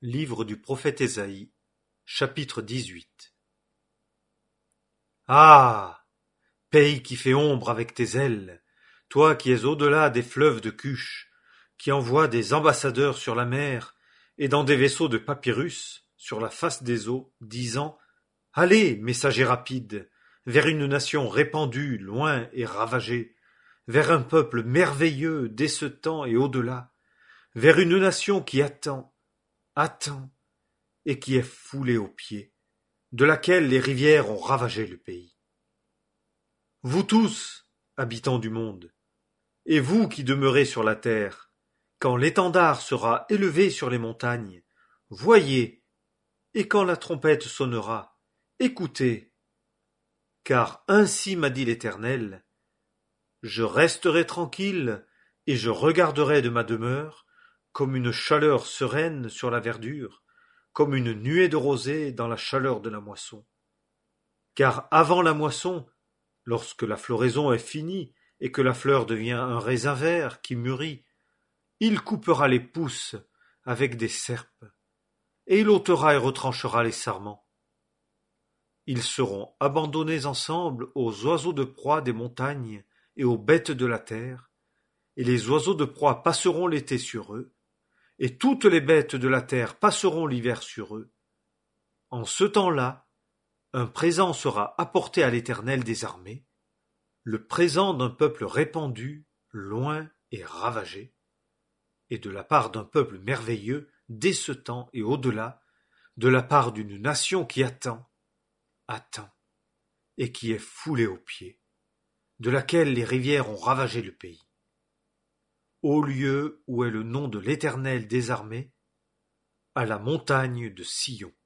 Livre du prophète Ésaïe, chapitre 18. Ah! Pays qui fait ombre avec tes ailes, toi qui es au-delà des fleuves de Cush, qui envoies des ambassadeurs sur la mer et dans des vaisseaux de papyrus sur la face des eaux, disant: Allez, messagers rapides, vers une nation répandue, loin et ravagée, vers un peuple merveilleux dès ce temps et au-delà, vers une nation qui attend, et qui est foulée aux pieds, de laquelle les rivières ont ravagé le pays. Vous tous, habitants du monde, et vous qui demeurez sur la terre, quand l'étendard sera élevé sur les montagnes, voyez, et quand la trompette sonnera, écoutez, car ainsi m'a dit l'Éternel, je resterai tranquille et je regarderai de ma demeure comme une chaleur sereine sur la verdure, comme une nuée de rosée dans la chaleur de la moisson. Car avant la moisson, lorsque la floraison est finie et que la fleur devient un raisin vert qui mûrit, il coupera les pousses avec des serpes, et il ôtera et retranchera les sarments. Ils seront abandonnés ensemble aux oiseaux de proie des montagnes et aux bêtes de la terre, et les oiseaux de proie passeront l'été sur eux, et toutes les bêtes de la terre passeront l'hiver sur eux. En ce temps-là, un présent sera apporté à l'Éternel des armées, le présent d'un peuple répandu, loin et ravagé, et de la part d'un peuple merveilleux dès ce temps et au-delà, de la part d'une nation qui attend, et qui est foulée aux pieds, de laquelle les rivières ont ravagé le pays. Au lieu où est le nom de l'Éternel des armées, à la montagne de Sion.